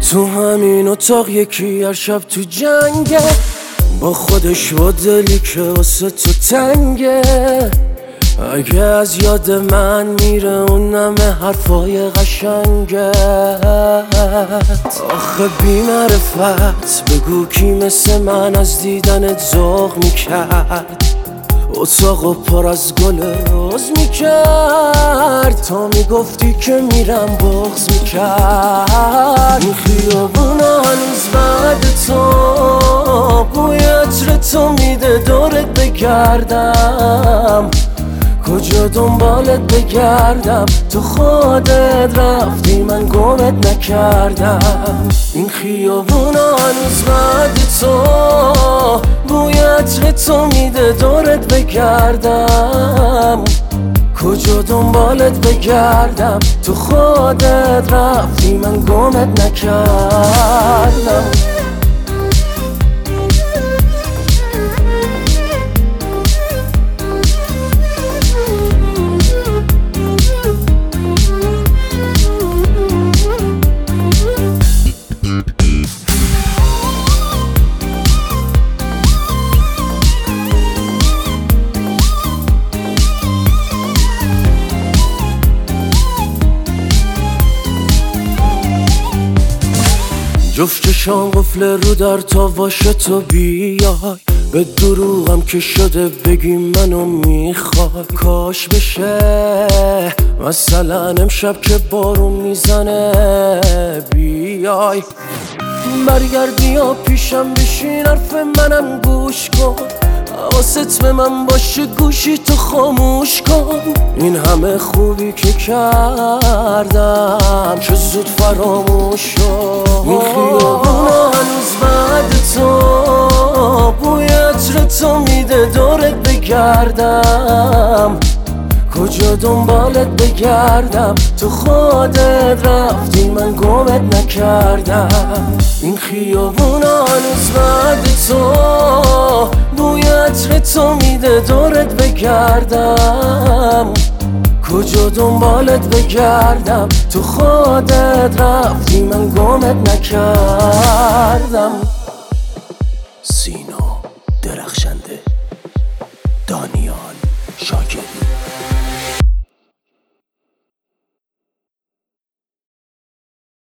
تو همین اتاق یکی هر شب تو جنگه، با خودش و دلی که واسه تو تنگه. اگه از یاد من میره اون نمه حرفای قشنگه. آخه بی معرفت بگو کی مثل من از دیدنت ذوق میکرد، اتاقو پر از گل روز میکرد، تا میگفتی که میرم بغض میکرد. این خیابونا هنوز بعد تو بوی عطر تو میده دورت بگردم، کجا دنبالت بگردم؟ تو خودت رفتی من گمت نکردم. این خیابونا هنوز بعد تو بوی عطر تو میده دورت بگردم، کجا دنبالت بگردم؟ تو خودت رفتی من گمت نکردم. جفت چشام قفل رو در تا باشه تو بیای، به دروغم که شده بگی منو میخوای. کاش بشه مثلا امشب که بارون میزنه بیای، برگردی یا پیشم بشین حرف منم گوش کن، حواست به من باشه گوشی تو خاموش کن. این همه خوبی که کردم چه زود فراموش شد. این خیابونا هنوز بعد تو بوی عطر تو میده دورت بگردم، کجا دنبالت بگردم؟ تو خودت رفتی من گمت نکردم. این خیابونا هنوز بعد تو بوی عطر تو میده دورت بگردم، کجا دنبالت بگردم؟ تو خودت رفتی من گمت نکردم.